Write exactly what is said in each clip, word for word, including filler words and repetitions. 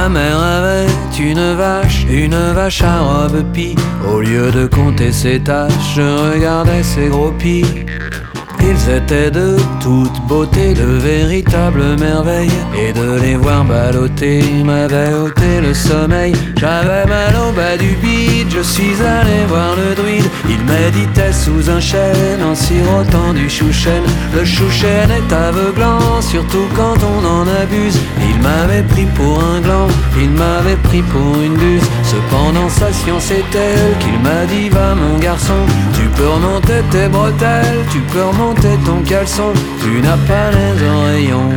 Ma mère avait une vache, une vache à robe pie. Au lieu de compter ses tâches, je regardais ses gros pieds. Ils étaient de toute beauté, de véritables merveilles. Et de les voir balloter m'avait ôté le sommeil. J'avais mal au bas du bide, je suis allé voir le druide. Il méditait sous un chêne en sirotant du chouchen. Le chouchen est aveuglant, surtout quand on en abuse. Il m'avait pris pour un gland, il m'avait pris pour une buse. Cependant sa science est telle qu'il m'a dit: va mon garçon, tu peux remonter tes bretelles, tu peux remonter ton caleçon, tu n'as pas les oreillons.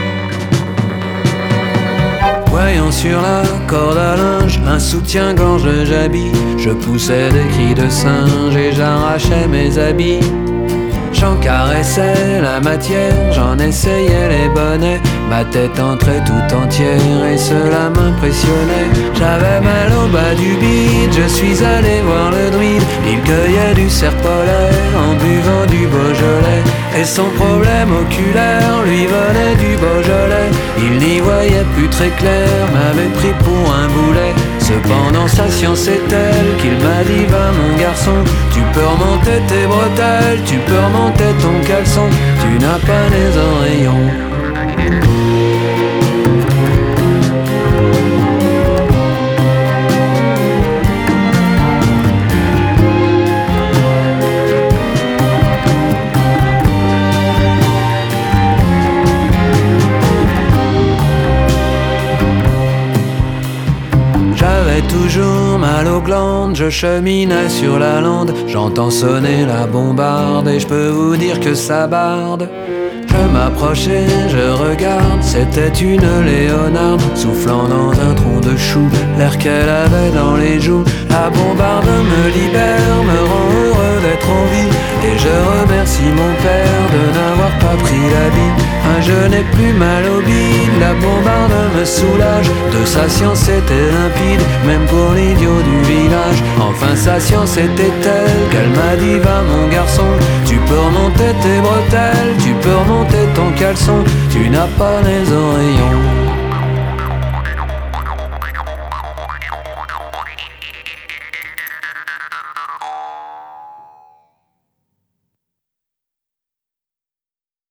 Voyant sur la corde à linge un soutien-gorge de jabbi, je poussais des cris de singe et j'arrachais mes habits. J'en caressais la matière, j'en essayais les bonnets. Ma tête entrait tout entière et cela m'impressionnait. J'avais mal au bas du bide, je suis allé voir le druide. Il cueillait du cerf polaire en buvant du Beaujolais. Et son problème oculaire lui venait du Beaujolais. Il n'y voyait plus très clair, m'avait pris pour un boulet. Cependant sa science est telle qu'il m'a dit: va mon garçon, tu peux remonter tes bretelles, tu peux remonter ton caleçon, tu n'as pas les oreillons. J'avais toujours mal aux glandes, je cheminais sur la lande. J'entends sonner la bombarde et je peux vous dire que ça barde. Je m'approchais, je regarde, c'était une léonarde, soufflant dans un tronc de chou, l'air qu'elle avait dans les joues. La bombarde me libère, me rend heureux d'être en vie. Et je remercie mon père de n'avoir pas pris la bille. Ah, je n'ai plus mal au bide, la bombarde me soulage. De sa science était limpide, même pour l'idiot du village. Enfin sa science était telle qu'elle m'a dit: va mon garçon, tu peux remonter tes bretelles, tu peux remonter ton caleçon, tu n'as pas les oreillons.